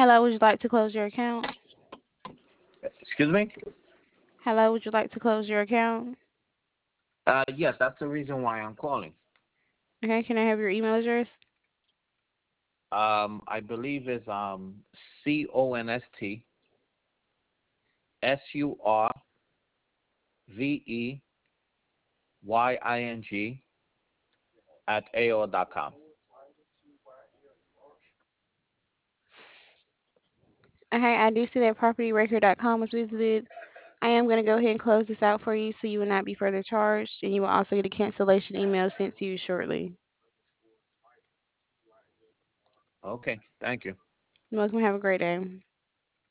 Hello, would you like to close your account? Excuse me? Hello, would you like to close your account? Yes, that's the reason why I'm calling. Okay, can I have your email address? I believe it's CONSTSURVEYING at AOL.com. Okay, I do see that propertyrecord.com was visited. I am going to go ahead and close this out for you so you will not be further charged, and you will also get a cancellation email sent to you shortly. Okay, thank you. You're welcome. Have a great day.